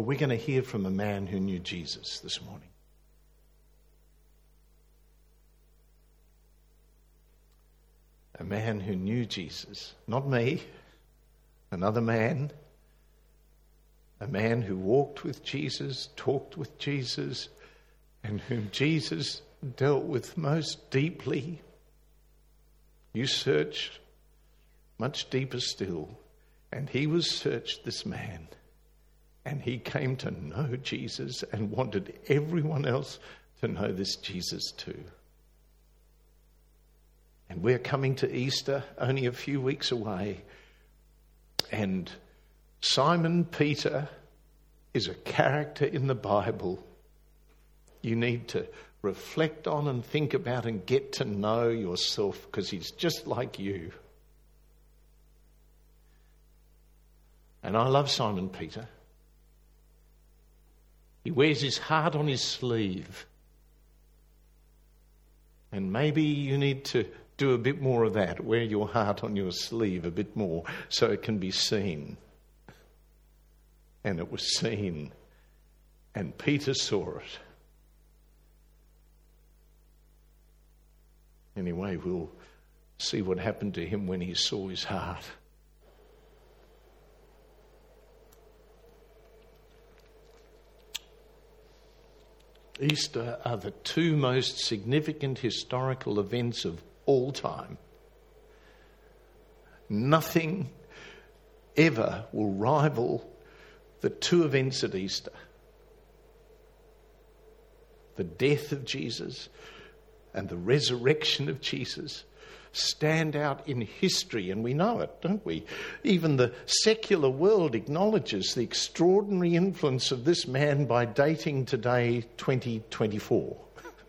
we're going to hear from a man who knew Jesus this morning. A man who knew Jesus, not me, another man. A man who walked with Jesus, talked with Jesus, and whom Jesus dealt with most deeply. You search much deeper still, and he was searched, this man, and he came to know Jesus and wanted everyone else to know this Jesus too. And we're coming to Easter, only a few weeks away, and Simon Peter is a character in the Bible you need to reflect on and think about and get to know yourself, because he's just like you. And I love Simon Peter. He wears his heart on his sleeve. And maybe you need to do a bit more of that. Wear your heart on your sleeve a bit more so it can be seen. And it was seen. And Peter saw it. Anyway, we'll see what happened to him when he saw his heart. Easter are the two most significant historical events of all time. Nothing ever will rival the two events at Easter. The death of Jesus and the resurrection of Jesus stand out in history, and we know it, don't we? Even the secular world acknowledges the extraordinary influence of this man by dating today 2024.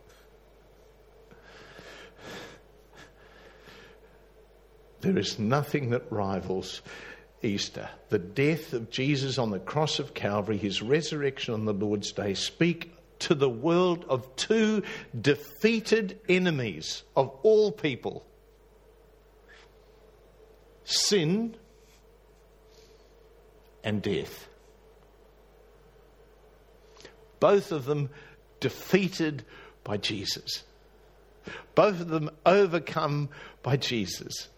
There is nothing that rivals Easter. The death of Jesus on the cross of Calvary, his resurrection on the Lord's Day, speak to the world of two defeated enemies of all people. Sin and death. Both of them defeated by Jesus. Both of them overcome by Jesus.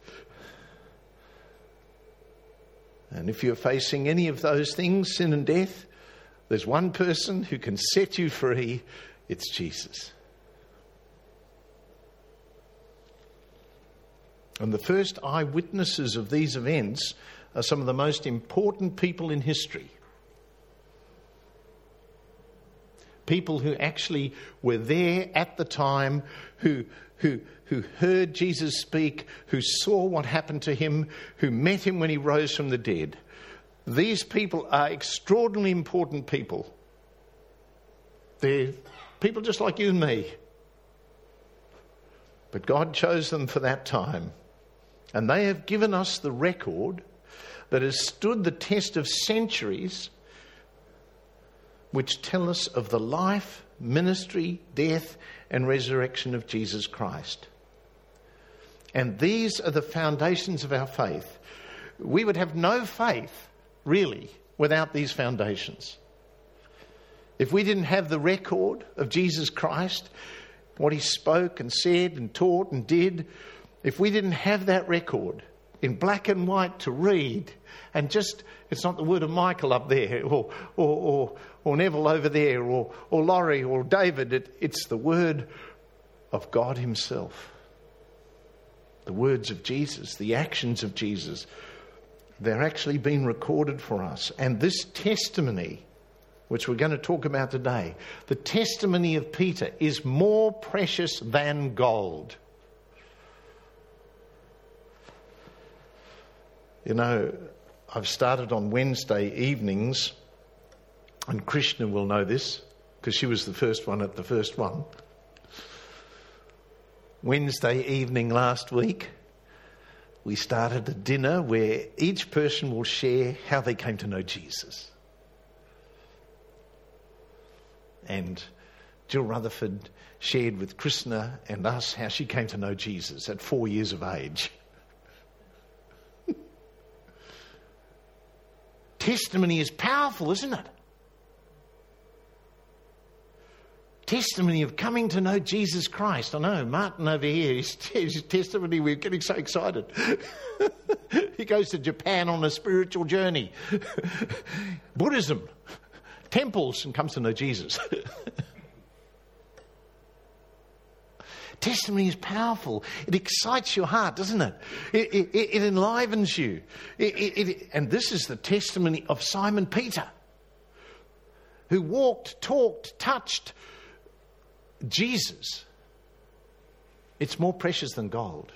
And if you're facing any of those things, sin and death, there's one person who can set you free. It's Jesus. And the first eyewitnesses of these events are some of the most important people in history. People who actually were there at the time, who heard Jesus speak, who saw what happened to him, who met him when he rose from the dead. These people are extraordinarily important people. They're people just like you and me. But God chose them for that time. And they have given us the record that has stood the test of centuries, which tell us of the life, ministry, death, and resurrection of Jesus Christ. And these are the foundations of our faith. We would have no faith, really, without these foundations. If we didn't have the record of Jesus Christ, what he spoke and said and taught and did, if we didn't have that record in black and white to read, and just, it's not the word of Michael up there, or Neville over there, or Laurie, or David, it's the word of God himself. The words of Jesus, the actions of Jesus, they're actually being recorded for us. And this testimony, which we're going to talk about today, the testimony of Peter is more precious than gold. You know, I've started on Wednesday evenings, and Krishna will know this, because she was the first one at the first one. Wednesday evening last week, we started a dinner where each person will share how they came to know Jesus. And Jill Rutherford shared with Krishna and us how she came to know Jesus at 4 years of age. Testimony is powerful, isn't it? testimony of coming to know Jesus Christ. I know, Martin over here, his testimony, we're getting so excited. He goes to Japan on a spiritual journey. Buddhism, temples, and comes to know Jesus. Testimony is powerful. It excites your heart, doesn't it? It enlivens you. And this is the testimony of Simon Peter, who walked, talked, touched Jesus. It's more precious than gold.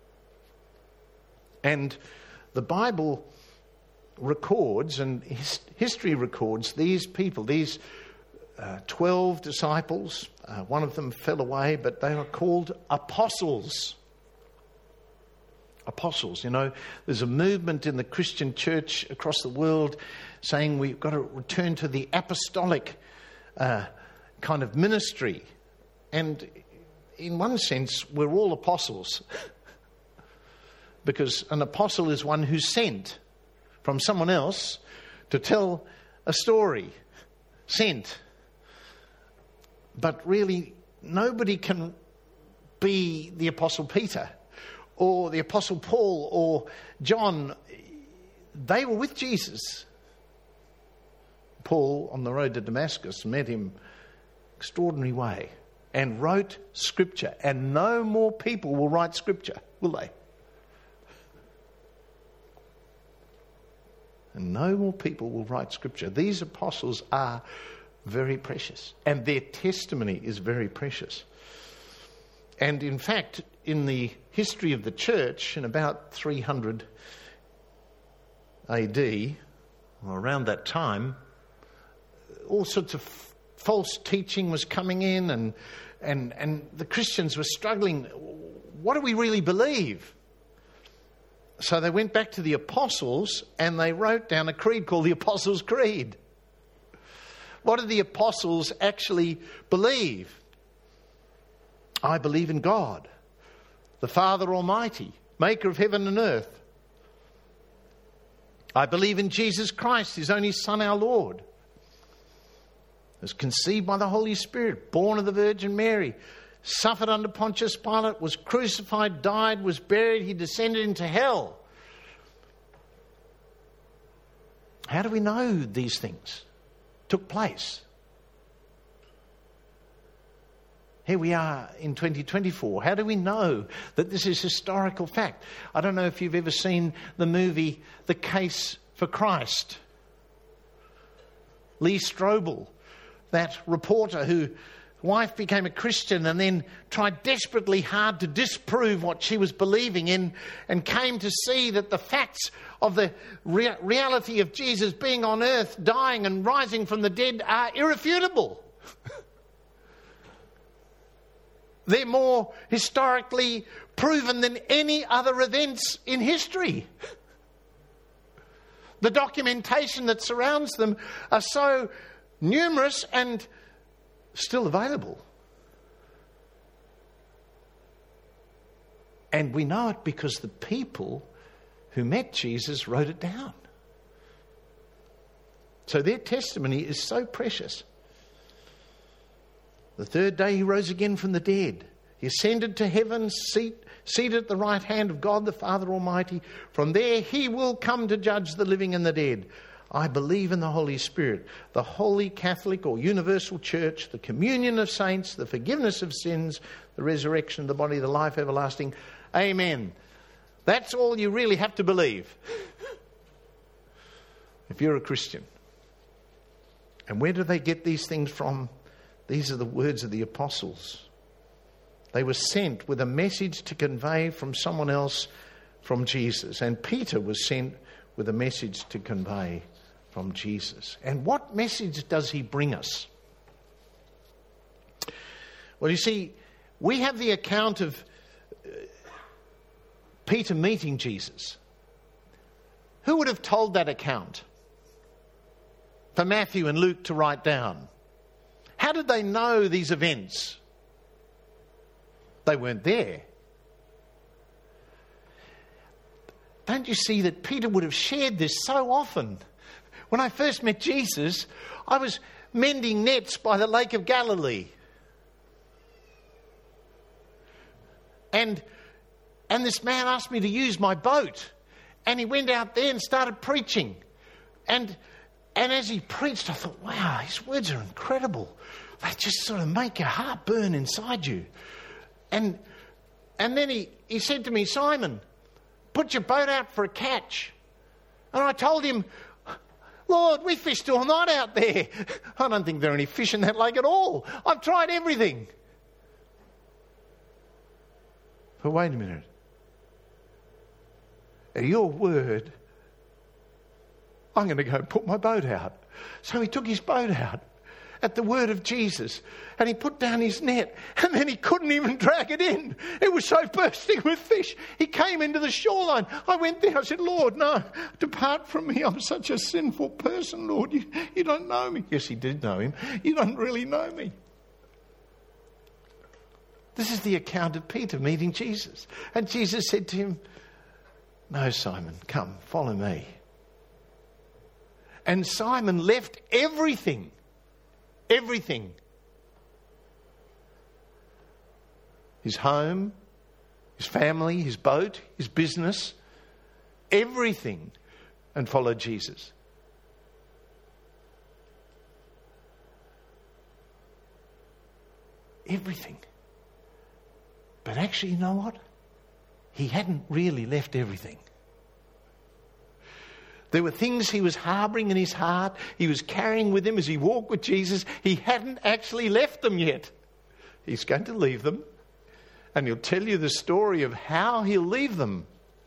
And the Bible records, and history records, these people, these 12 disciples. One of them fell away, but they were called apostles. Apostles, you know, there's a movement in the Christian church across the world saying we've got to return to the apostolic kind of ministry. And in one sense, we're all apostles. Because an apostle is one who's sent from someone else to tell a story. Sent. But really, nobody can be the Apostle Peter or the Apostle Paul or John. They were with Jesus. Paul, on the road to Damascus, met him extraordinary way and wrote Scripture. And no more people will write Scripture, will they? And no more people will write Scripture. These apostles are very precious, and their testimony is very precious. And in fact, in the history of the church, in about 300 AD, or around that time, all sorts of false teaching was coming in, and the Christians were struggling. What do we really believe? So they went back to the apostles and they wrote down a creed called the Apostles' Creed. What did the apostles actually believe? I believe in God, the Father Almighty, maker of heaven and earth. I believe in Jesus Christ, his only Son, our Lord. Was conceived by the Holy Spirit, born of the Virgin Mary, suffered under Pontius Pilate, was crucified, died, was buried, he descended into hell. How do we know these things took place? Here we are in 2024. How do we know that this is historical fact? I don't know if you've ever seen the movie The Case for Christ. Lee Strobel, that reporter whose wife became a Christian and then tried desperately hard to disprove what she was believing in, and came to see that the facts of the reality of Jesus being on earth, dying and rising from the dead are irrefutable. They're more historically proven than any other events in history. The documentation that surrounds them are so numerous and still available. And we know it because the people who met Jesus wrote it down. So their testimony is so precious. The third day he rose again from the dead. He ascended to heaven, seated at the right hand of God the Father Almighty. From there he will come to judge the living and the dead. I believe in the Holy Spirit, the Holy Catholic or Universal Church, the communion of saints, the forgiveness of sins, the resurrection of the body, the life everlasting. Amen. That's all you really have to believe if you're a Christian. And where do they get these things from? These are the words of the apostles. They were sent with a message to convey from someone else, from Jesus. And Peter was sent with a message to convey from Jesus. And what message does he bring us? Well, you see, we have the account of Peter meeting Jesus. Who would have told that account for Matthew and Luke to write down? How did they know these events? They weren't there. Don't you see that Peter would have shared this so often? When I first met Jesus, I was mending nets by the Lake of Galilee. And this man asked me to use my boat. And he went out there and started preaching. And as he preached, I thought, wow, his words are incredible. They just sort of make your heart burn inside you. And then he said to me, Simon, put your boat out for a catch. And I told him, Lord, we fished all night out there. I don't think there are any fish in that lake at all. I've tried everything. But wait a minute. At your word, I'm going to go put my boat out. So he took his boat out at the word of Jesus, and he put down his net, and then he couldn't even drag it in. It was so bursting with fish. He came into the shoreline. I went there. I said, Lord, no, depart from me. I'm such a sinful person, Lord. You don't know me. Yes, he did know him. You don't really know me. This is the account of Peter meeting Jesus. And Jesus said to him, no, Simon, come, follow me. And Simon left everything. Everything. His home, his family, his boat, his business, everything, and followed Jesus. Everything. But actually, you know what? He hadn't really left everything. There were things he was harbouring in his heart. He was carrying with him as he walked with Jesus. He hadn't actually left them yet. He's going to leave them. And he'll tell you the story of how he'll leave them.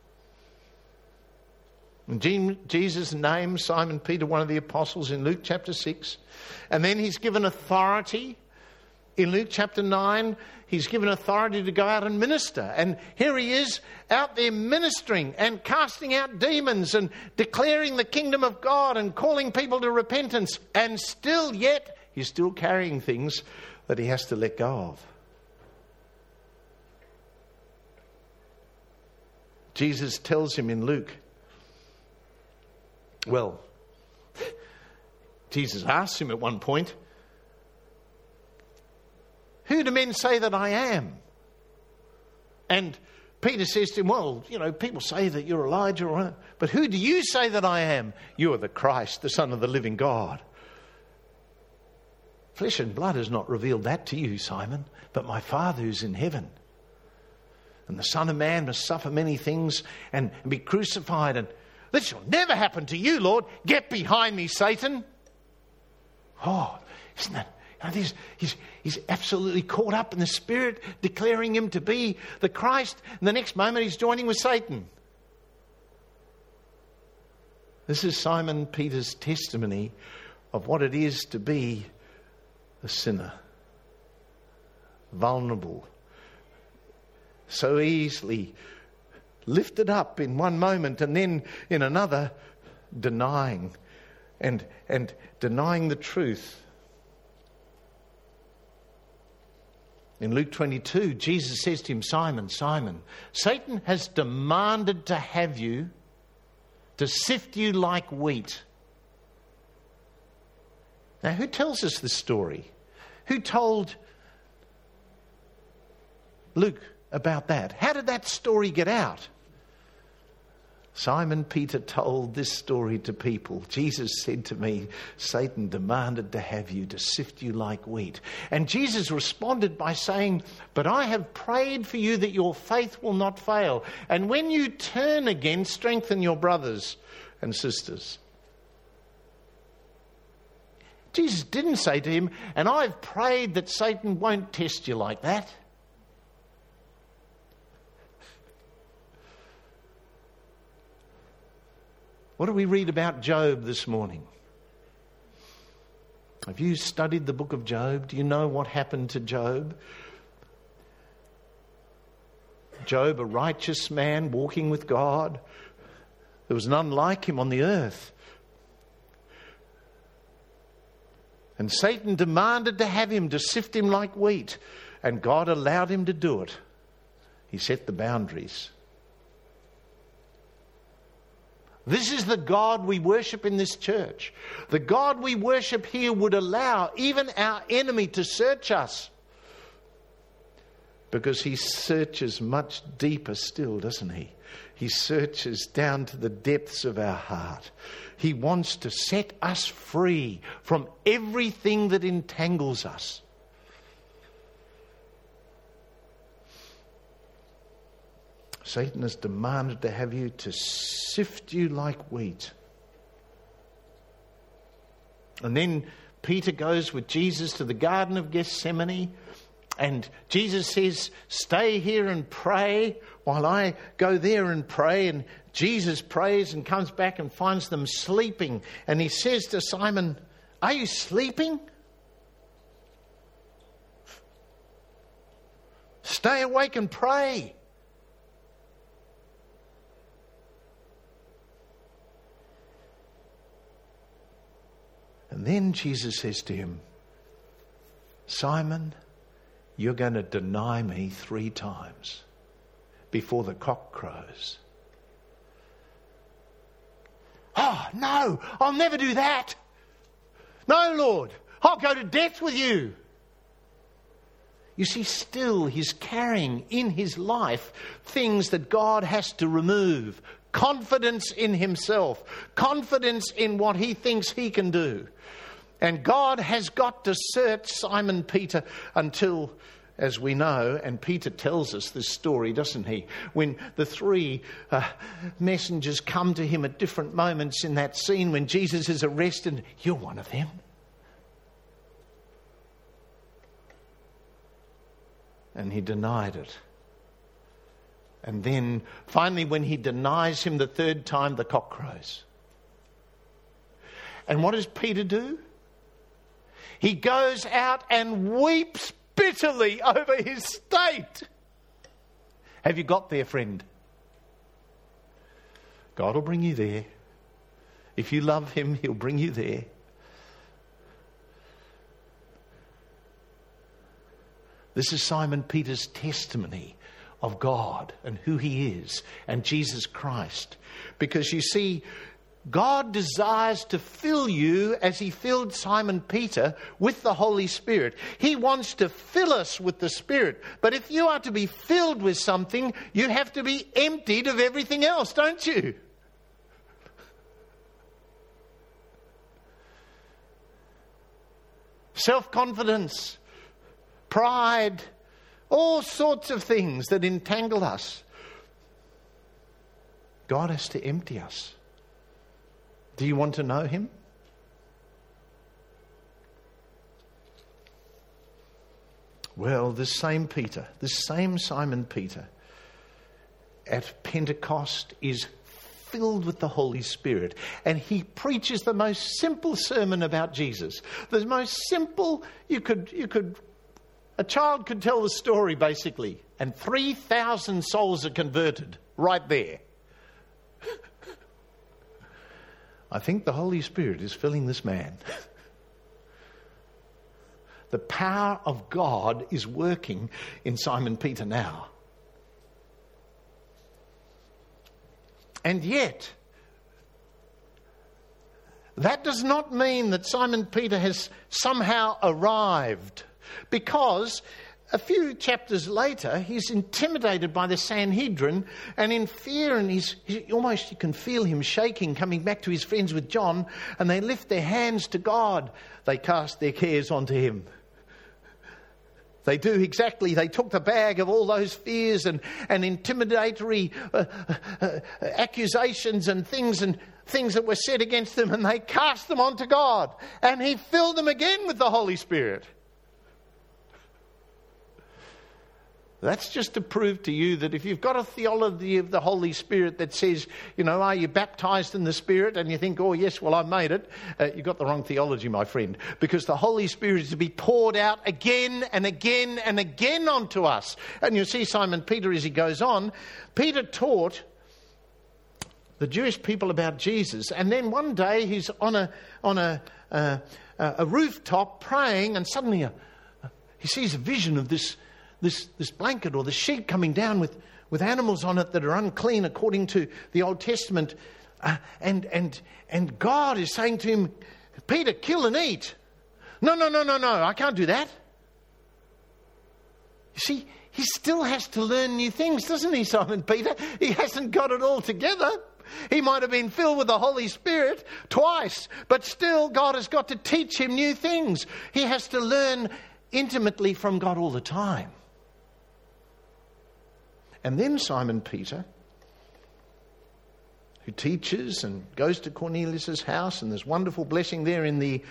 And Jesus named Simon Peter one of the apostles in Luke chapter 6. And then he's given authority. In Luke chapter 9, he's given authority to go out and minister. And here he is out there ministering and casting out demons and declaring the kingdom of God and calling people to repentance. And still yet, he's still carrying things that he has to let go of. Jesus tells him in Luke, well, Jesus asks him at one point, who do men say that I am? And Peter says to him, well, you know, people say that you're Elijah, but who do you say that I am? You are the Christ, the Son of the living God. Flesh and blood has not revealed that to you, Simon, but my Father who's in heaven. And the Son of Man must suffer many things and be crucified. And this shall never happen to you, Lord. Get behind me, Satan. Oh, isn't that... He's absolutely caught up in the Spirit, declaring him to be the Christ. And the next moment he's joining with Satan. This is Simon Peter's testimony of what it is to be a sinner. Vulnerable. So easily lifted up in one moment and then in another denying and denying the truth. In Luke 22, Jesus says to him, Simon, Simon, Satan has demanded to have you, to sift you like wheat. Now, who tells us this story? Who told Luke about that? How did that story get out? Simon Peter told this story to people. Jesus said to me, Satan demanded to have you, to sift you like wheat. And Jesus responded by saying, but I have prayed for you that your faith will not fail. And when you turn again, strengthen your brothers and sisters. Jesus didn't say to him, and I've prayed that Satan won't test you like that. What do we read about Job this morning? Have you studied the book of Job? Do you know what happened to Job? Job, a righteous man walking with God. There was none like him on the earth. And Satan demanded to have him, to sift him like wheat. And God allowed him to do it. He set the boundaries. This is the God we worship in this church. The God we worship here would allow even our enemy to search us. because he searches much deeper still, doesn't he? He searches down to the depths of our heart. He wants to set us free from everything that entangles us. Satan has demanded to have you, to sift you like wheat. And then Peter goes with Jesus to the Garden of Gethsemane, and Jesus says, stay here and pray while I go there and pray. And Jesus prays and comes back and finds them sleeping. And he says to Simon, are you sleeping? Stay awake and pray. And then Jesus says to him, Simon, you're going to deny me 3 times before the cock crows. Oh, no, I'll never do that. No, Lord, I'll go to death with you. You see, still he's carrying in his life things that God has to remove. Confidence in himself, confidence in what he thinks he can do. And God has got to search Simon Peter until, as we know, and Peter tells us this story, doesn't he? When the 3 messengers come to him at different moments in that scene when Jesus is arrested, you're one of them. And he denied it. And then finally when he denies him the 3rd time, the cock crows. And what does Peter do? He goes out and weeps bitterly over his state. Have you got there, friend? God will bring you there. If you love him, he'll bring you there. This is Simon Peter's testimony of God and who he is and Jesus Christ. Because you see, God desires to fill you as he filled Simon Peter with the Holy Spirit. He wants to fill us with the Spirit. But if you are to be filled with something, you have to be emptied of everything else, don't you? Self-confidence, pride, all sorts of things that entangle us. God has to empty us. Do you want to know him? Well, this same Peter, this same Simon Peter, at Pentecost is filled with the Holy Spirit, and he preaches the most simple sermon about Jesus. The most simple, a child could tell the story basically, and 3,000 souls are converted right there. I think the Holy Spirit is filling this man. The power of God is working in Simon Peter now. And yet, that does not mean that Simon Peter has somehow arrived, because a few chapters later, he's intimidated by the Sanhedrin and in fear, and you can feel him shaking, coming back to his friends with John, and they lift their hands to God. They cast their cares onto him. They do exactly. They took the bag of all those fears and intimidatory accusations and things that were said against them, and they cast them onto God. And he filled them again with the Holy Spirit. That's just to prove to you that if you've got a theology of the Holy Spirit that says, are you baptized in the Spirit? And you think, oh yes, well I made it. You've got the wrong theology, my friend. Because the Holy Spirit is to be poured out again and again and again onto us. And you'll see Simon Peter as he goes on. Peter taught the Jewish people about Jesus. And then one day he's on a rooftop praying, and suddenly he sees a vision of this blanket or the sheet coming down with animals on it that are unclean according to the Old Testament. And God is saying to him, Peter, kill and eat. No, I can't do that. You see, he still has to learn new things, doesn't he, Simon Peter? He hasn't got it all together. He might have been filled with the Holy Spirit twice, but still God has got to teach him new things. He has to learn intimately from God all the time. And then Simon Peter, who teaches and goes to Cornelius' house, and there's wonderful blessing there in the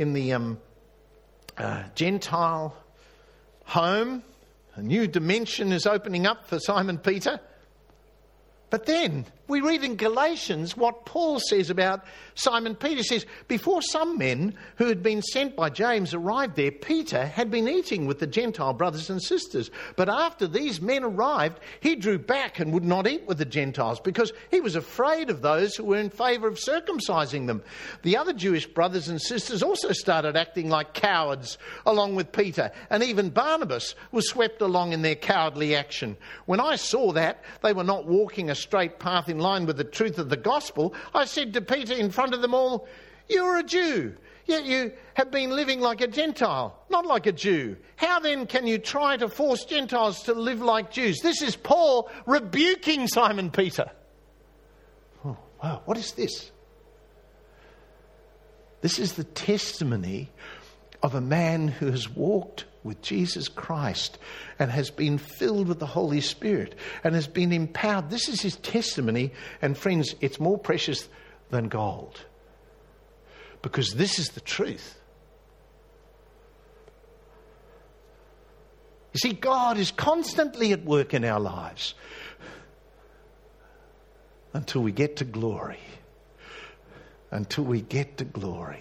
Gentile home. A new dimension is opening up for Simon Peter. But then we read in Galatians what Paul says about Simon Peter. He says, before some men who had been sent by James arrived there, Peter had been eating with the Gentile brothers and sisters. But after these men arrived, he drew back and would not eat with the Gentiles because he was afraid of those who were in favour of circumcising them. The other Jewish brothers and sisters also started acting like cowards along with Peter, and even Barnabas was swept along in their cowardly action. When I saw that they were not walking a straight path in line with the truth of the gospel, I said to Peter in front of them all, "You're a Jew, yet you have been living like a Gentile, not like a Jew. How then can you try to force Gentiles to live like Jews?" This is Paul rebuking Simon Peter. Oh, wow, what is this? This is the testimony of a man who has walked with Jesus Christ and has been filled with the Holy Spirit and has been empowered. This is his testimony, and friends, it's more precious than gold, because this is the truth. You see, God is constantly at work in our lives until we get to glory. Until we get to glory.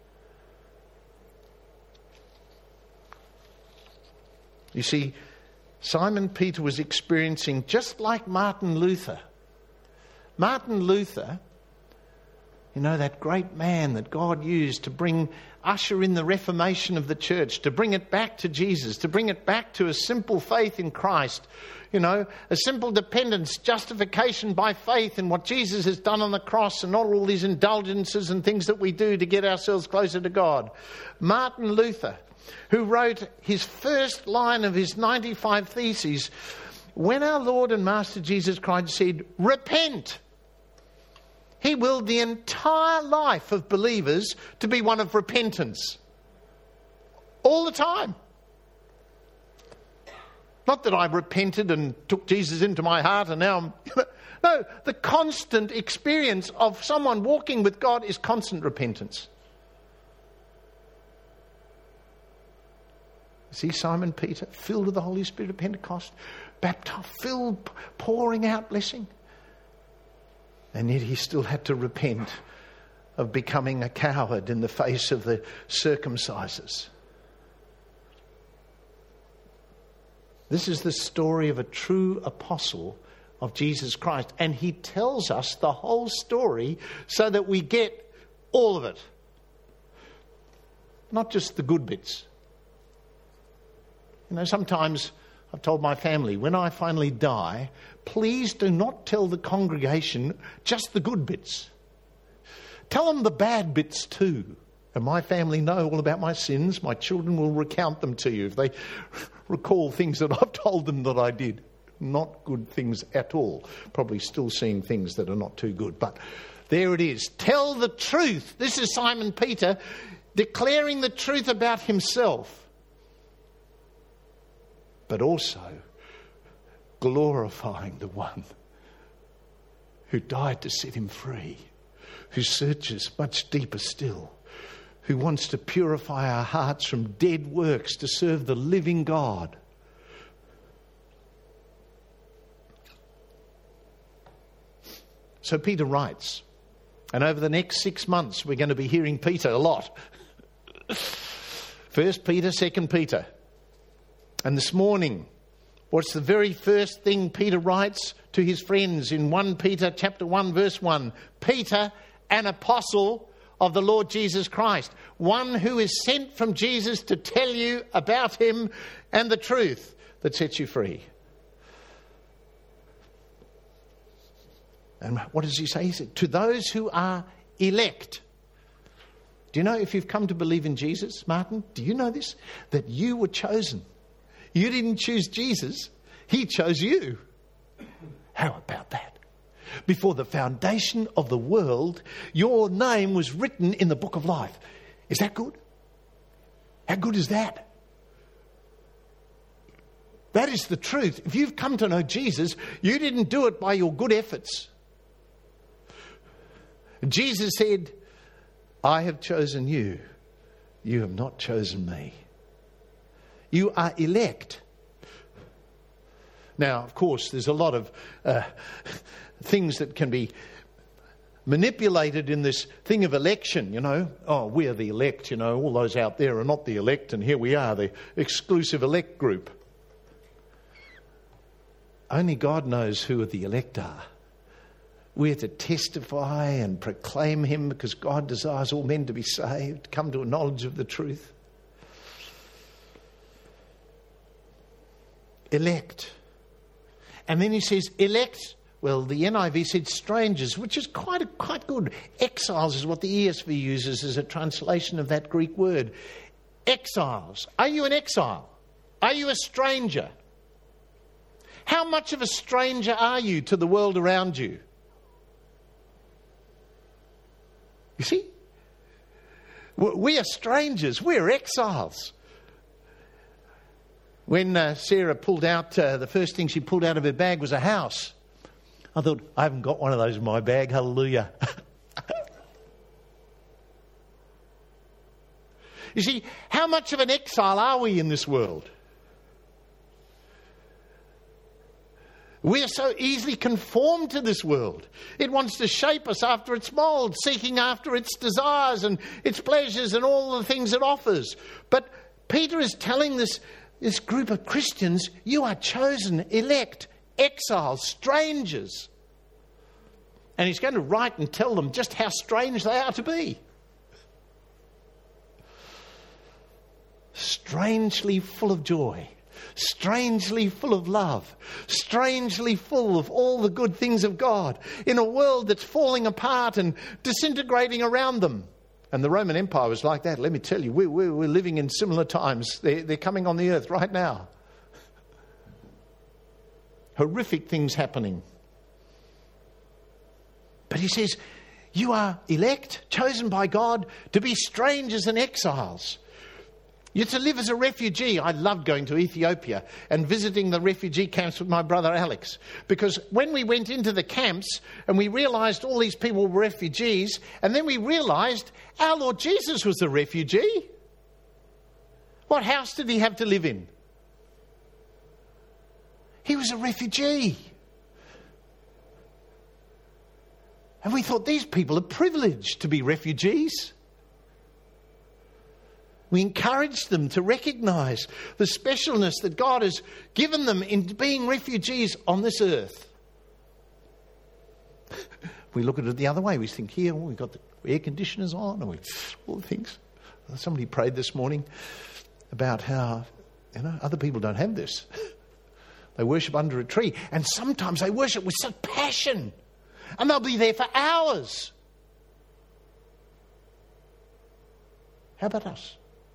You see, Simon Peter was experiencing just like Martin Luther. Martin Luther, you know, that great man that God used to usher in the Reformation of the church, to bring it back to Jesus, to bring it back to a simple faith in Christ, you know, a simple dependence, justification by faith in what Jesus has done on the cross, and not all these indulgences and things that we do to get ourselves closer to God. Martin Luther, who wrote his first line of his 95 Theses, when our Lord and Master Jesus Christ said, "Repent," he willed the entire life of believers to be one of repentance. All the time. Not that I repented and took Jesus into my heart and now I'm... No, the constant experience of someone walking with God is constant repentance. See Simon Peter, filled with the Holy Spirit at Pentecost, baptized, filled, pouring out blessing. And yet he still had to repent of becoming a coward in the face of the circumcisers. This is the story of a true apostle of Jesus Christ. And he tells us the whole story so that we get all of it. Not just the good bits. You know, sometimes I've told my family, when I finally die, please do not tell the congregation just the good bits. Tell them the bad bits too. And my family know all about my sins. My children will recount them to you if they recall things that I've told them that I did. Not good things at all. Probably still seeing things that are not too good. But there it is. Tell the truth. This is Simon Peter declaring the truth about himself. But also glorifying the one who died to set him free, who searches much deeper still, who wants to purify our hearts from dead works to serve the living God. So Peter writes, and over the next 6 months we're going to be hearing Peter a lot. 1 Peter, 2 Peter. And this morning, what's the very first thing Peter writes to his friends in 1 Peter chapter 1 verse 1? Peter, an apostle of the Lord Jesus Christ, one who is sent from Jesus to tell you about him and the truth that sets you free. And what does he say? He said, to those who are elect. Do you know, if you've come to believe in Jesus, Martin, do you know this? That you were chosen. You didn't choose Jesus. He chose you. How about that? Before the foundation of the world, your name was written in the book of life. Is that good? How good is that? That is the truth. If you've come to know Jesus, you didn't do it by your good efforts. Jesus said, I have chosen you. You have not chosen me. You are elect. Now, of course, there's a lot of things that can be manipulated in this thing of election, you know. Oh, we're the elect, you know. All those out there are not the elect, and here we are, the exclusive elect group. Only God knows who the elect are. We're to testify and proclaim him because God desires all men to be saved, come to a knowledge of the truth. Elect. And then he says, elect, well, the NIV said strangers, which is quite good. Exiles is what the ESV uses as a translation of that Greek word. Exiles. Are you an exile? Are you a stranger? How much of a stranger are you to the world around you? You see? We are strangers. We're exiles. When Sarah pulled out, the first thing she pulled out of her bag was a house. I thought, I haven't got one of those in my bag. Hallelujah. You see, how much of an exile are we in this world? We are so easily conformed to this world. It wants to shape us after its mould, seeking after its desires and its pleasures and all the things it offers. But Peter is telling this group of Christians, you are chosen, elect, exiles, strangers. And he's going to write and tell them just how strange they are to be. Strangely full of joy. Strangely full of love, strangely full of all the good things of God, in a world that's falling apart and disintegrating around them. And the Roman Empire was like that. Let me tell you, we're living in similar times. They're coming on the earth right now. Horrific things happening. But he says, you are elect, chosen by God to be strangers and exiles. You're to live as a refugee. I loved going to Ethiopia and visiting the refugee camps with my brother Alex. Because when we went into the camps and we realised all these people were refugees, and then we realised our Lord Jesus was a refugee. What house did he have to live in? He was a refugee. And we thought, these people are privileged to be refugees. We encourage them to recognise the specialness that God has given them in being refugees on this earth. We look at it the other way. We think, here, we've got the air conditioners on, and all the things. Somebody prayed this morning about how, other people don't have this. They worship under a tree, and sometimes they worship with such passion, and they'll be there for hours. How about us?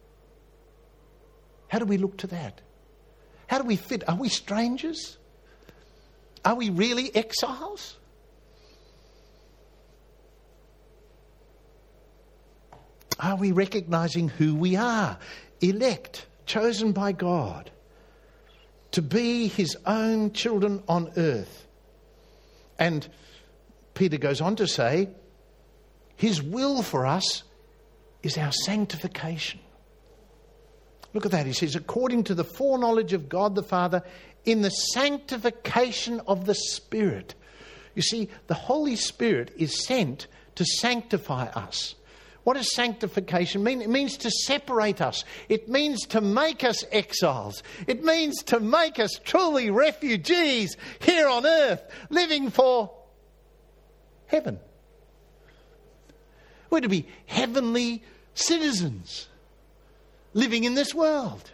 How do we look to that? How do we fit? Are we strangers? Are we really exiles? Are we recognising who we are? Elect, chosen by God to be his own children on earth. And Peter goes on to say, his will for us is our sanctification. Look at that. He says, according to the foreknowledge of God the Father, in the sanctification of the Spirit. You see, the Holy Spirit is sent to sanctify us. What does sanctification mean? It means to separate us. It means to make us exiles. It means to make us truly refugees here on earth, living for heaven. We're to be heavenly citizens living in this world.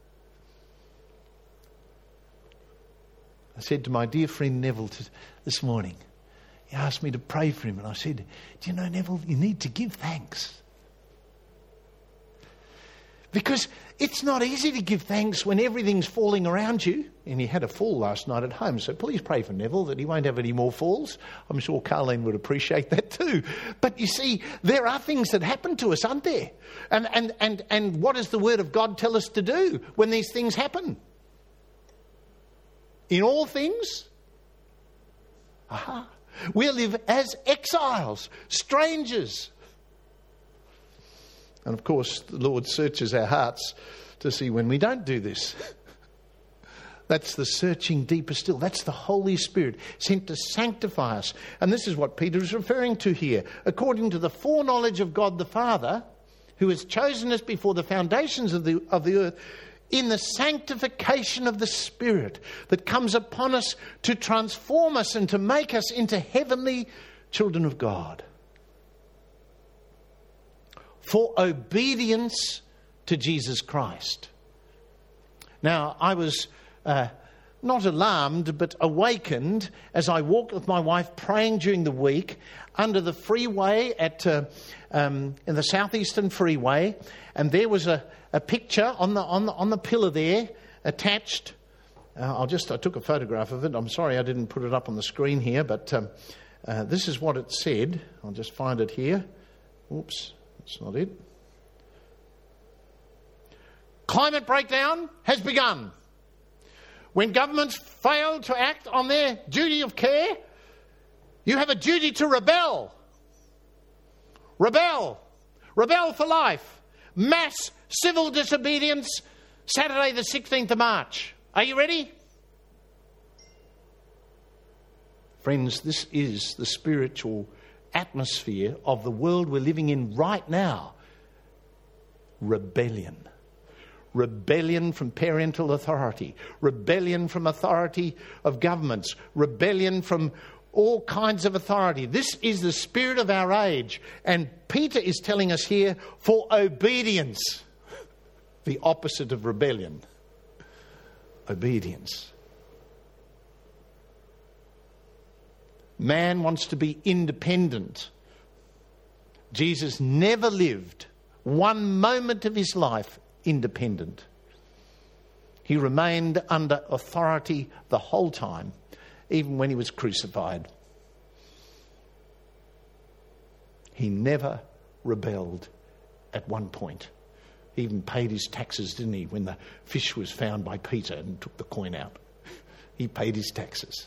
I said to my dear friend Neville this morning, he asked me to pray for him, and I said, do you know, Neville, you need to give thanks. Because it's not easy to give thanks when everything's falling around you. And he had a fall last night at home, so please pray for Neville that he won't have any more falls. I'm sure Carleen would appreciate that too. But you see, there are things that happen to us, aren't there? And what does the Word of God tell us to do when these things happen? In all things, we live as exiles, strangers. And of course, the Lord searches our hearts to see when we don't do this. That's the searching deeper still. That's the Holy Spirit sent to sanctify us. And this is what Peter is referring to here. According to the foreknowledge of God the Father, who has chosen us before the foundations of the earth, in the sanctification of the Spirit that comes upon us to transform us and to make us into heavenly children of God. For obedience to Jesus Christ. Now, I was not alarmed, but awakened as I walked with my wife praying during the week under the freeway in the southeastern freeway, and there was a picture on the pillar there attached. I took a photograph of it. I'm sorry I didn't put it up on the screen here, but this is what it said. I'll just find it here. Oops. That's not it. Climate breakdown has begun. When governments fail to act on their duty of care, you have a duty to rebel. Rebel. Rebel for life. Mass civil disobedience, Saturday the 16th of March. Are you ready? Friends, this is the spiritual atmosphere of the world we're living in right now. Rebellion. Rebellion from parental authority. Rebellion from authority of governments. Rebellion from all kinds of authority. This is the spirit of our age. And Peter is telling us here, for obedience. The opposite of rebellion. Obedience. Man wants to be independent. Jesus never lived one moment of his life independent. He remained under authority the whole time, even when he was crucified. He never rebelled at one point. He even paid his taxes, didn't he, when the fish was found by Peter and took the coin out. He paid his taxes.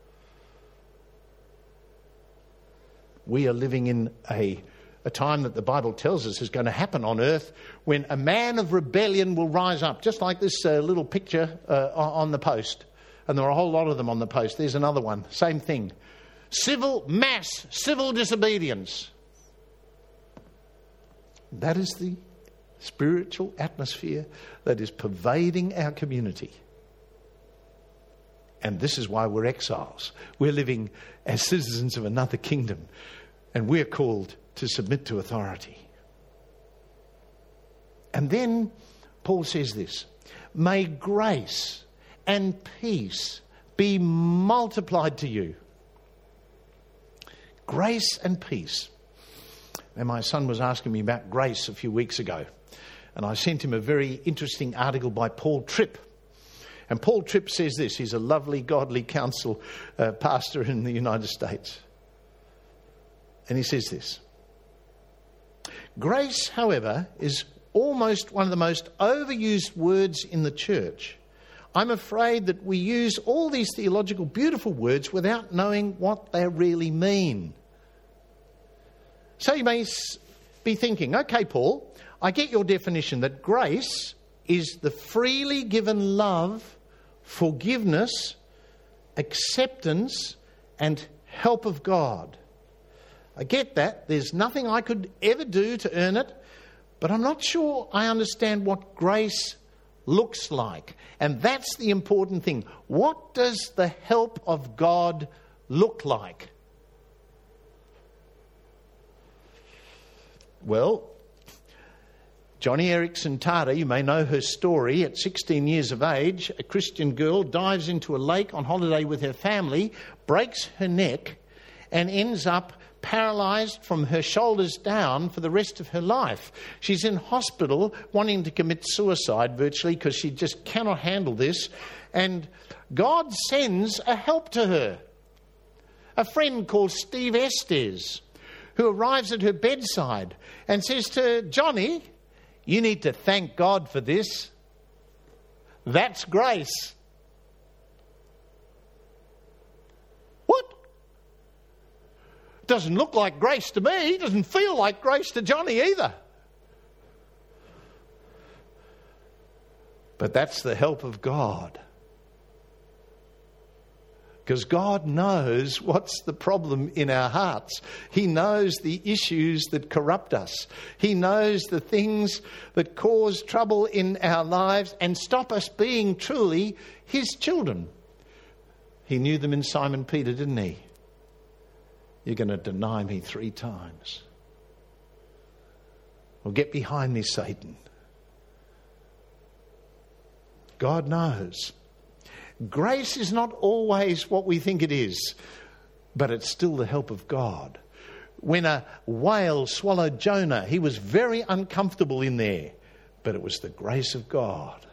We are living in a time that the Bible tells us is going to happen on earth when a man of rebellion will rise up, just like this little picture on the post. And there are a whole lot of them on the post. There's another one. Same thing. Mass civil disobedience. That is the spiritual atmosphere that is pervading our community. And this is why we're exiles. We're living as citizens of another kingdom. And we're called to submit to authority. And then Paul says this: may grace and peace be multiplied to you. Grace and peace. And my son was asking me about grace a few weeks ago. And I sent him a very interesting article by Paul Tripp. And Paul Tripp says this. He's a lovely, godly counsel pastor in the United States. And he says this: grace, however, is almost one of the most overused words in the church. I'm afraid that we use all these theological, beautiful words without knowing what they really mean. So you may be thinking, okay, Paul, I get your definition that grace is the freely given love, forgiveness, acceptance, and help of God. I get that. There's nothing I could ever do to earn it, but I'm not sure I understand what grace looks like. And that's the important thing. What does the help of God look like? Well, Johnny Erickson Tada, you may know her story. At 16 years of age, a Christian girl dives into a lake on holiday with her family, breaks her neck, and ends up paralysed from her shoulders down for the rest of her life. She's in hospital wanting to commit suicide virtually because she just cannot handle this. And God sends a help to her. A friend called Steve Estes, who arrives at her bedside and says to her, "Johnny, you need to thank God for this. That's grace." What? Doesn't look like grace to me. Doesn't feel like grace to Johnny either. But that's the help of God. Because God knows what's the problem in our hearts. He knows the issues that corrupt us. He knows the things that cause trouble in our lives and stop us being truly His children. He knew them in Simon Peter, didn't he? "You're going to deny me 3 times. Well, get behind me, Satan." God knows. Grace is not always what we think it is, but it's still the help of God. When a whale swallowed Jonah, he was very uncomfortable in there, but it was the grace of God.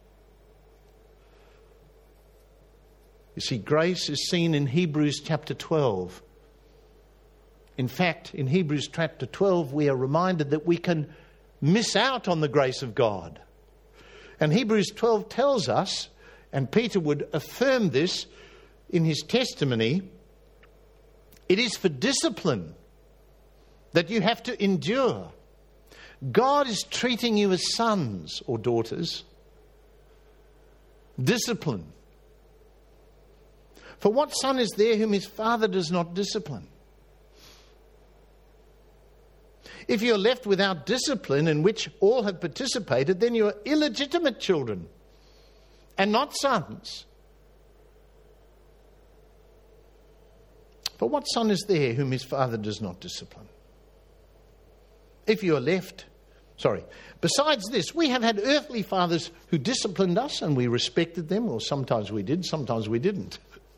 You see, grace is seen in Hebrews chapter 12. In fact, in Hebrews chapter 12, we are reminded that we can miss out on the grace of God. And Hebrews 12 tells us, and Peter would affirm this in his testimony, it is for discipline that you have to endure. God is treating you as sons or daughters. Discipline. For what son is there whom his father does not discipline? If you're left without discipline in which all have participated, then you are illegitimate children and not sons. For what son is there whom his father does not discipline? If you are left... Besides this, we have had earthly fathers who disciplined us and we respected them, or sometimes we did, sometimes we didn't.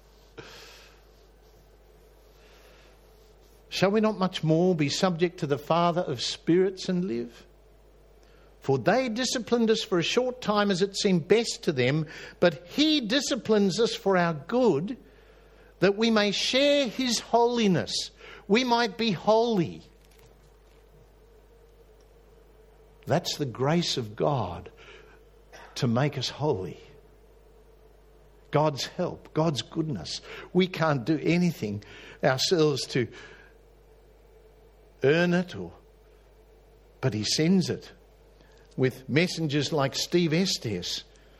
Shall we not much more be subject to the Father of spirits and live? For they disciplined us for a short time as it seemed best to them, but He disciplines us for our good, that we may share His holiness. We might be holy. That's the grace of God to make us holy. God's help, God's goodness. We can't do anything ourselves to earn it, but He sends it with messengers like Steve Estes.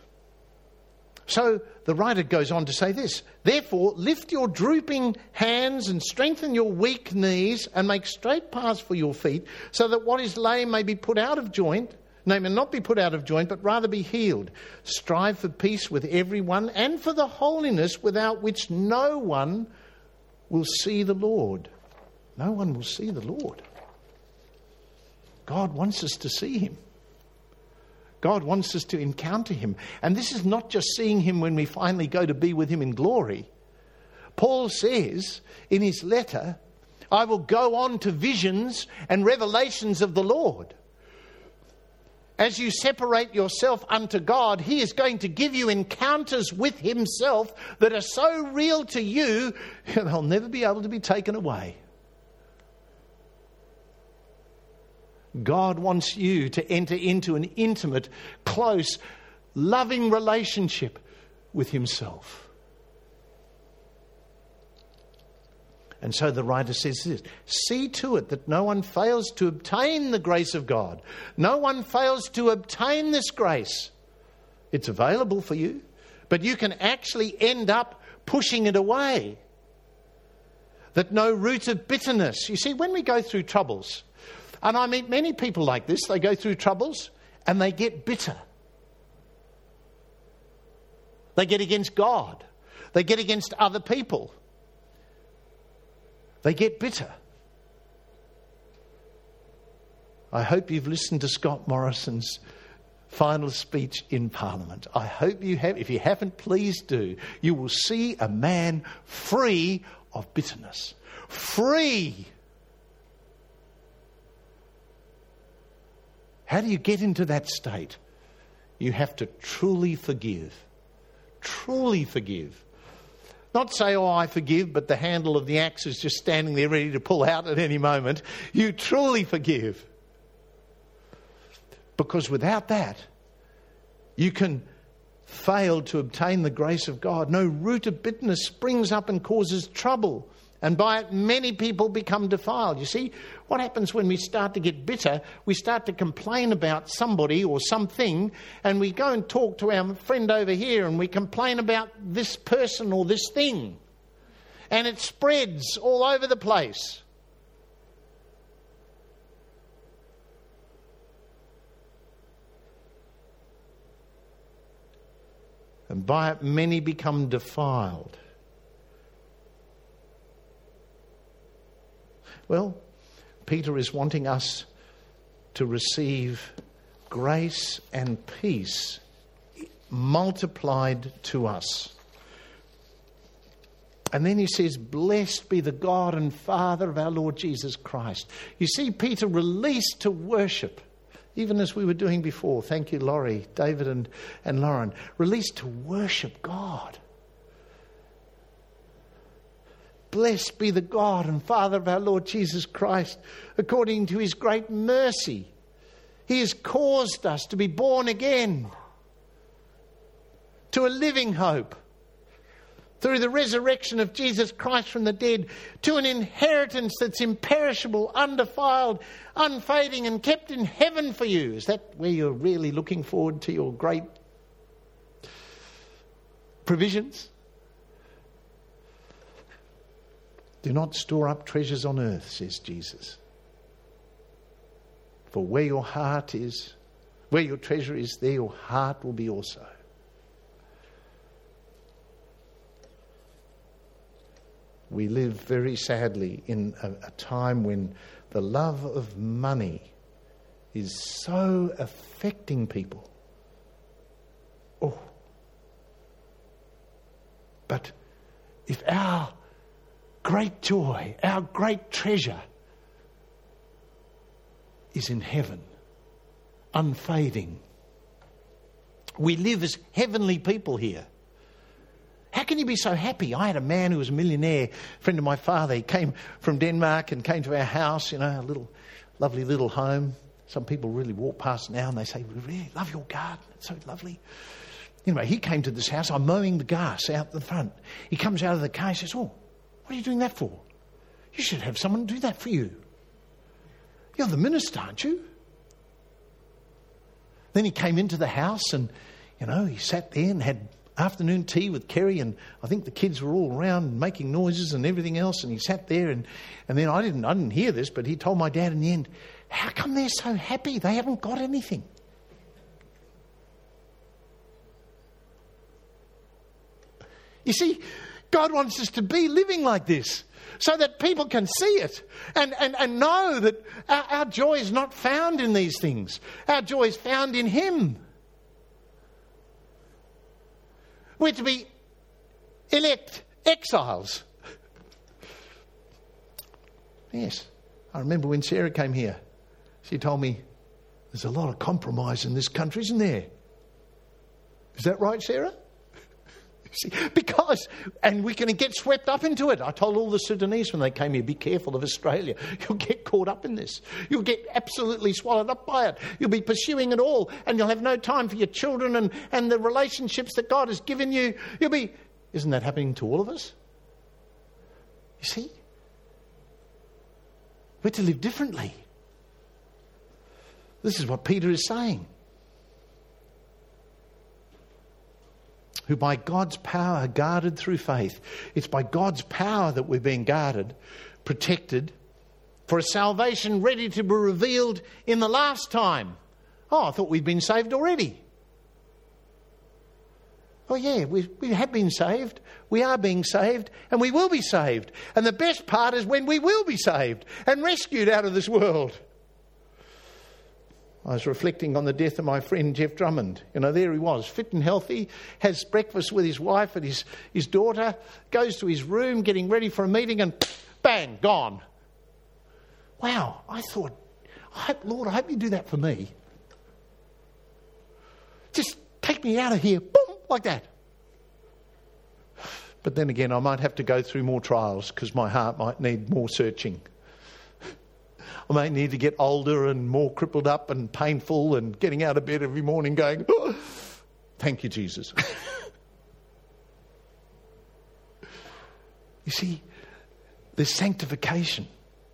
So the writer goes on to say this: "Therefore, lift your drooping hands and strengthen your weak knees and make straight paths for your feet, so that what is lame may be put out of joint, may not be put out of joint, but rather be healed. Strive for peace with everyone and for the holiness without which no one will see the Lord." No one will see the Lord. God wants us to see Him. God wants us to encounter Him. And this is not just seeing Him when we finally go to be with Him in glory. Paul says in his letter, "I will go on to visions and revelations of the Lord." As you separate yourself unto God, He is going to give you encounters with Himself that are so real to you, they'll never be able to be taken away. God wants you to enter into an intimate, close, loving relationship with Himself. And so the writer says this: "See to it that no one fails to obtain the grace of God." No one fails to obtain this grace. It's available for you, but you can actually end up pushing it away. That no root of bitterness. You see, when we go through troubles, and I meet many people like this, they go through troubles and they get bitter. They get against God. They get against other people. They get bitter. I hope you've listened to Scott Morrison's final speech in Parliament. I hope you have. If you haven't, please do. You will see a man free of bitterness. Free How do you get into that state? You have to truly forgive. Truly forgive. Not say, oh, I forgive, but the handle of the axe is just standing there ready to pull out at any moment. You truly forgive. Because without that, you can fail to obtain the grace of God. No root of bitterness springs up and causes trouble, and by it many people become defiled. You see, what happens when we start to get bitter? We start to complain about somebody or something, and we go and talk to our friend over here and we complain about this person or this thing, and it spreads all over the place. And by it many become defiled. Well, Peter is wanting us to receive grace and peace multiplied to us. And then he says, blessed be the God and Father of our Lord Jesus Christ. You see, Peter released to worship, even as we were doing before. Thank you, Laurie, David and Lauren. Released to worship God. Blessed be the God and Father of our Lord Jesus Christ. According to his great mercy, he has caused us to be born again to a living hope through the resurrection of Jesus Christ from the dead, to an inheritance that's imperishable, undefiled, unfading, and kept in heaven for you. Is that where you're really looking forward to your great provisions? Do not store up treasures on earth, says Jesus. For where your heart is, where your treasure is, there your heart will be also. We live very sadly in a time when the love of money is so affecting people. Oh. But if our great joy, our great treasure is in heaven, unfading. We live as heavenly people here. How can you be so happy? I had a man who was a millionaire, a friend of my father. He came from Denmark and came to our house, a little lovely little home. Some people really walk past now and they say, we really love your garden. It's so lovely. Anyway, he came to this house. I'm mowing the grass out the front. He comes out of the car and says, oh, what are you doing that for? You should have someone do that for you. You're the minister, aren't you? Then he came into the house and, he sat there and had afternoon tea with Kerry, and I think the kids were all around making noises and everything else, and he sat there and then I didn't hear this, but he told my dad in the end, how come they're so happy? They haven't got anything. You see, God wants us to be living like this so that people can see it and know that our joy is not found in these things. Our joy is found in him. We're to be elect exiles. Yes, I remember when Sarah came here. She told me, there's a lot of compromise in this country, isn't there? Is that right, Sarah? See, and we're going to get swept up into it. I told all the Sudanese when they came here, be careful of Australia. You'll get caught up in this. You'll get absolutely swallowed up by it. You'll be pursuing it all, and you'll have no time for your children and the relationships that God has given you. Isn't that happening to all of us? You see? We're to live differently. This is what Peter is saying. Who by God's power are guarded through faith. It's by God's power that we're being guarded, protected, for a salvation ready to be revealed in the last time. Oh, I thought we'd been saved already. Oh yeah, we have been saved, we are being saved, and we will be saved. And the best part is when we will be saved and rescued out of this world. I was reflecting on the death of my friend Jeff Drummond. There he was, fit and healthy, has breakfast with his wife and his daughter, goes to his room getting ready for a meeting and bang, gone. Wow, I thought, Lord, I hope you do that for me. Just take me out of here. Boom, like that. But then again, I might have to go through more trials because my heart might need more searching. I might need to get older and more crippled up and painful and getting out of bed every morning going, oh, thank you, Jesus. You see, there's sanctification.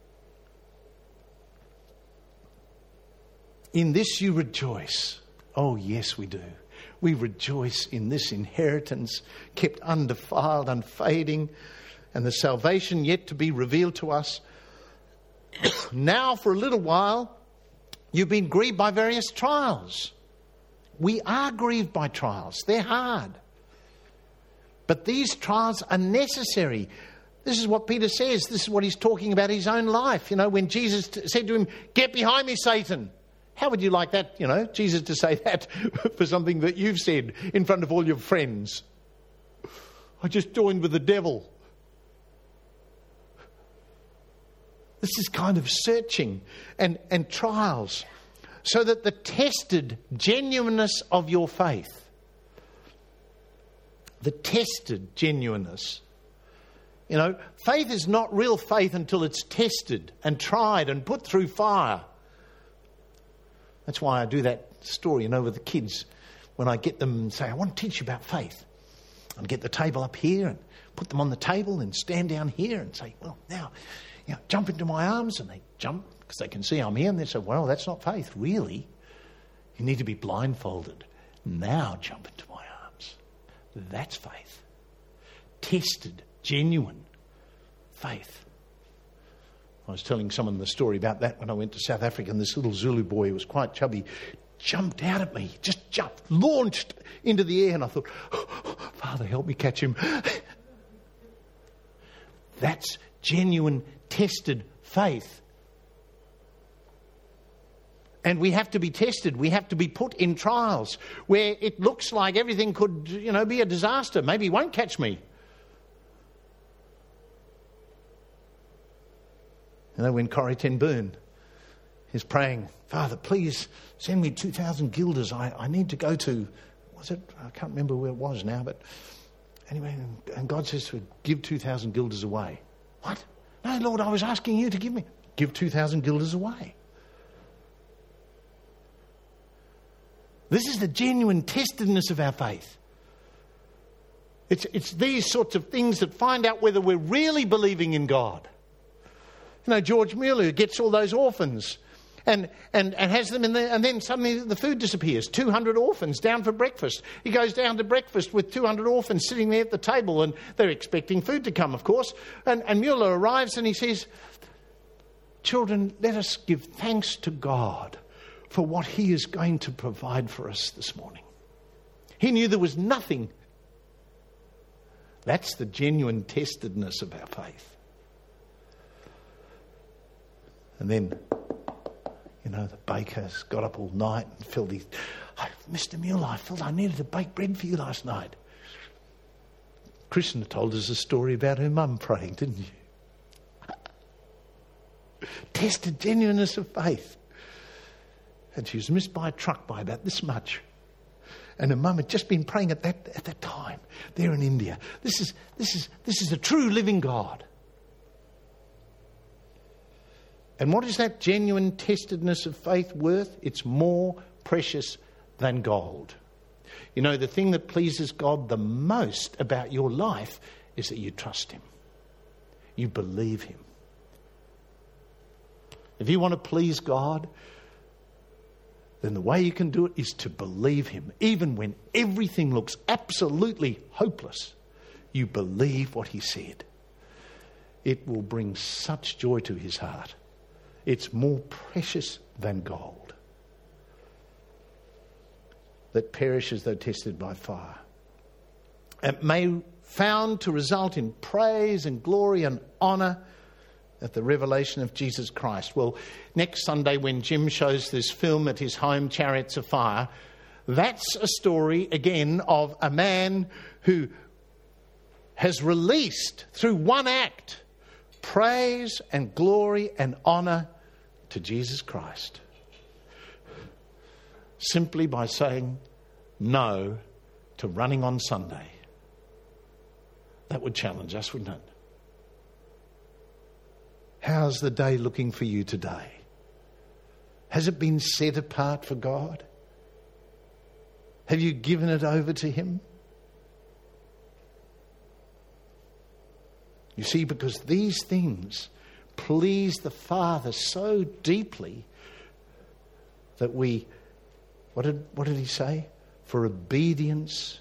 In this you rejoice. Oh, yes, we do. We rejoice in this inheritance kept undefiled, unfading, and the salvation yet to be revealed to us. Now, for a little while, you've been grieved by various trials. We are grieved by trials. They're hard. But these trials are necessary. This is what Peter says. This is what he's talking about his own life. You know, when Jesus said to him, "Get behind me, Satan." How would you like that, Jesus to say that for something that you've said in front of all your friends? I just joined with the devil. This is kind of searching and trials so that the tested genuineness of your faith, the tested genuineness, faith is not real faith until it's tested and tried and put through fire. That's why I do that story, with the kids. When I get them and say, I want to teach you about faith. I'd get the table up here and put them on the table and stand down here and say, well, now, jump into my arms. And they jump because they can see I'm here. And they say, well, that's not faith, really. You need to be blindfolded. Now jump into my arms. That's faith. Tested, genuine faith. I was telling someone the story about that when I went to South Africa, and this little Zulu boy who was quite chubby jumped out at me, just jumped, launched into the air, and I thought, oh, Father, help me catch him. That's genuine, tested faith. And we have to be tested. We have to be put in trials where it looks like everything could, be a disaster. Maybe he won't catch me. When Corrie ten Boom is praying, Father, please send me 2,000 guilders. I need to go to, I can't remember where it was now, but anyway, and God says to give 2,000 guilders away. What? No, Lord, I was asking you to give 2,000 guilders away. This is the genuine testedness of our faith. It's these sorts of things that find out whether we're really believing in God. George Mueller gets all those orphans and has them in there, and then suddenly the food disappears. 200 orphans down for breakfast. He goes down to breakfast with 200 orphans sitting there at the table, and they're expecting food to come, of course. And Mueller arrives and he says, children, let us give thanks to God for what he is going to provide for us this morning. He knew there was nothing. That's the genuine testedness of our faith. And then, the baker's got up all night and filled his... Mr. Mueller, I felt I needed to bake bread for you last night. Krishna told us a story about her mum praying, didn't you? Tested genuineness of faith. And she was missed by a truck by about this much. And her mum had just been praying at that time there in India. This is a true living God. And what is that genuine testedness of faith worth? It's more precious than gold. The thing that pleases God the most about your life is that you trust him. You believe him. If you want to please God, then the way you can do it is to believe him. Even when everything looks absolutely hopeless, you believe what he said. It will bring such joy to his heart. It's more precious than gold that perishes though tested by fire. It may found to result in praise and glory and honour at the revelation of Jesus Christ. Well, next Sunday when Jim shows this film at his home, Chariots of Fire, that's a story again of a man who has released through one act praise and glory and honour to Jesus Christ. Simply by saying, no to running on Sunday. That would challenge us, wouldn't it? How's the day looking for you today? Has it been set apart for God? Have you given it over to Him? You see, because these things please the Father so deeply that we, what did He say? For obedience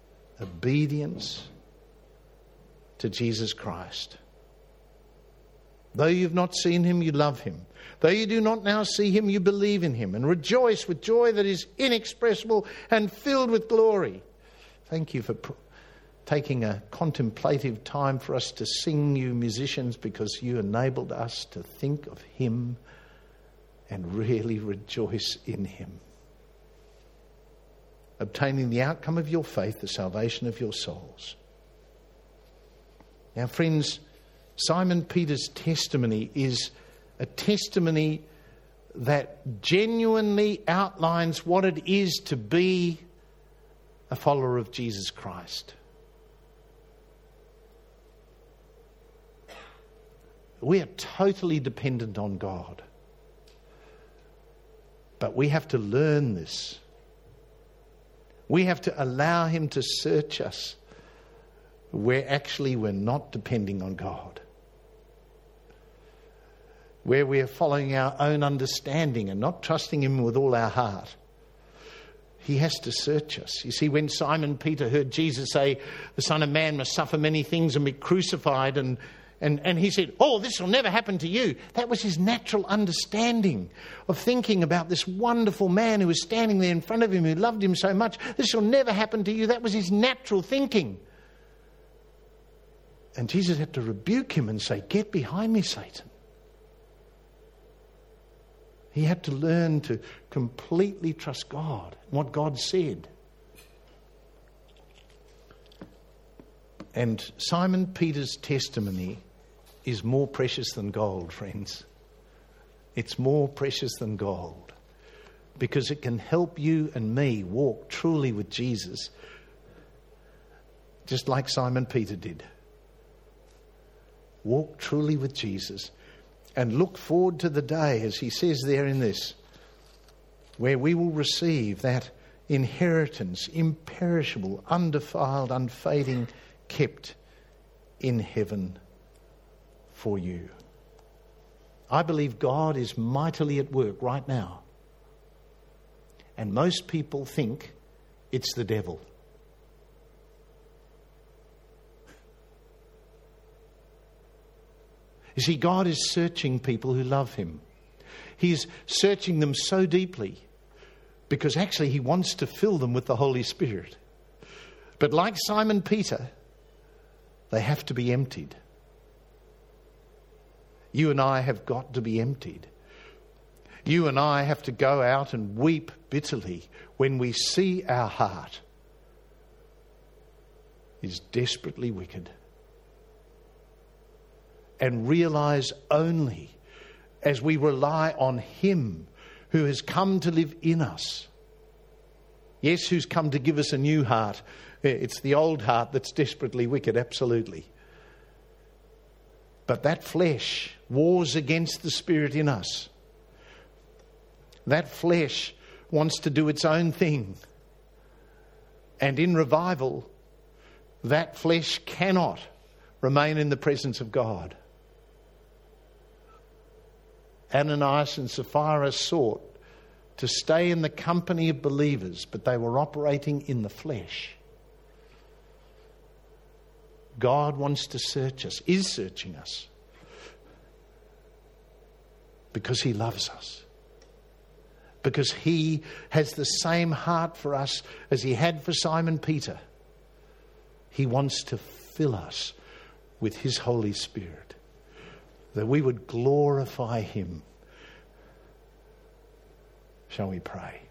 to Jesus Christ. Though you've not seen Him, you love Him. Though you do not now see Him, you believe in Him and rejoice with joy that is inexpressible and filled with glory. Thank you for taking a contemplative time for us to sing, you musicians, because you enabled us to think of Him and really rejoice in Him. Obtaining the outcome of your faith, the salvation of your souls. Now, friends, Simon Peter's testimony is a testimony that genuinely outlines what it is to be a follower of Jesus Christ. We are totally dependent on God. But we have to learn this. We have to allow Him to search us where actually we're not depending on God. Where we are following our own understanding and not trusting Him with all our heart. He has to search us. You see, when Simon Peter heard Jesus say, the Son of Man must suffer many things and be crucified, and he said, oh, this will never happen to you. That was his natural understanding of thinking about this wonderful man who was standing there in front of him, who loved him so much. This will never happen to you. That was his natural thinking. And Jesus had to rebuke him and say, get behind me, Satan. He had to learn to completely trust God and what God said. And Simon Peter's testimony is more precious than gold, friends. It's more precious than gold because it can help you and me walk truly with Jesus, just like Simon Peter did. Walk truly with Jesus and look forward to the day, as he says there in this, where we will receive that inheritance, imperishable, undefiled, unfading, kept in heaven for you. I believe God is mightily at work right now. And most people think it's the devil. You see, God is searching people who love Him. He's searching them so deeply because actually He wants to fill them with the Holy Spirit. But like Simon Peter, they have to be emptied. You and I have got to be emptied. You and I have to go out and weep bitterly when we see our heart is desperately wicked. And realize only as we rely on Him who has come to live in us. Yes, who's come to give us a new heart. It's the old heart that's desperately wicked, absolutely. But that flesh wars against the Spirit in us. That flesh wants to do its own thing. And in revival, that flesh cannot remain in the presence of God. Ananias and Sapphira sought to stay in the company of believers, but they were operating in the flesh. God wants to search us, is searching us, because He loves us. Because He has the same heart for us as He had for Simon Peter. He wants to fill us with His Holy Spirit, that we would glorify Him. Shall we pray?